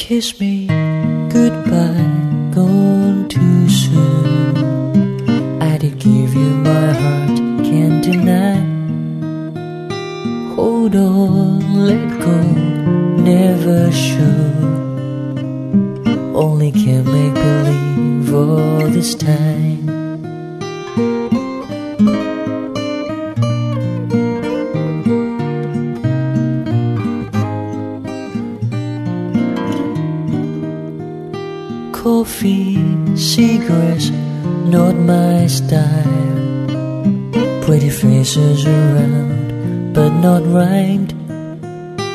Kiss me goodbye, gone too soon. I did give you my heart, can't deny. Hold on, let go, never sure. Only can make believe all this time. Coffee, cigarettes, not my style. Pretty faces around, but not right